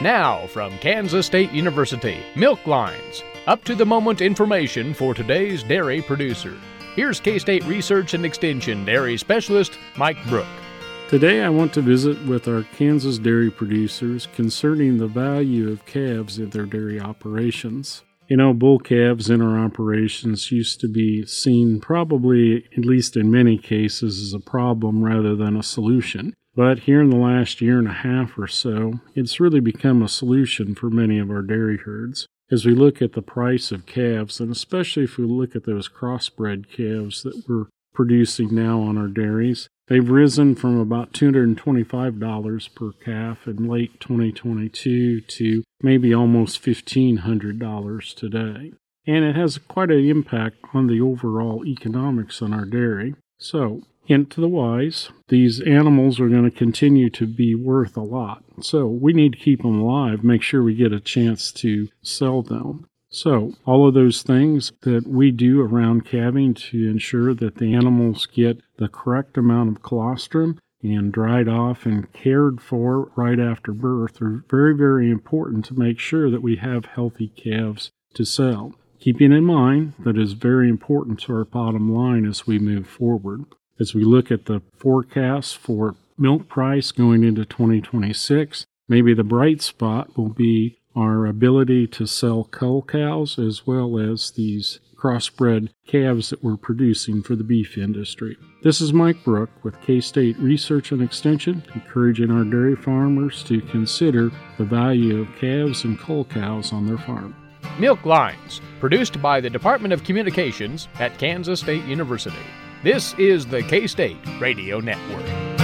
Now, from Kansas State University, Milk Lines, up-to-the-moment information for today's dairy producer. Here's K-State Research and Extension Dairy Specialist Mike Brook. Today I want to visit with our Kansas dairy producers concerning the value of calves in their dairy operations. You know, bull calves in our operations used to be seen probably, at least in many cases, as a problem rather than a solution. But here in the last year and a half or so, it's really become a solution for many of our dairy herds. As we look at the price of calves, and especially if we look at those crossbred calves that we're producing now on our dairies, they've risen from about $225 per calf in late 2022 to maybe almost $1,500 today. And it has quite an impact on the overall economics on our dairy. So, hint to the wise, these animals are going to continue to be worth a lot. So we need to keep them alive, make sure we get a chance to sell them. So all of those things that we do around calving to ensure that the animals get the correct amount of colostrum and dried off and cared for right after birth are very, very important to make sure that we have healthy calves to sell. Keeping in mind that is very important to our bottom line as we move forward. As we look at the forecast for milk price going into 2026, maybe the bright spot will be our ability to sell cull cows as well as these crossbred calves that we're producing for the beef industry. This is Mike Brook with K-State Research and Extension, encouraging our dairy farmers to consider the value of calves and cull cows on their farm. Milk Lines, produced by the Department of Communications at Kansas State University. This is the K-State Radio Network.